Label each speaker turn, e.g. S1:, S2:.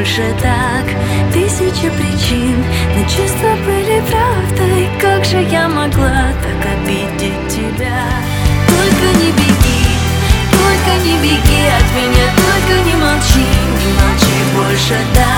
S1: больше так. Тысяча причин, но чувства были правдой. Как же я могла так обидеть тебя? Только не беги, только не беги от меня, только не молчи больше, да.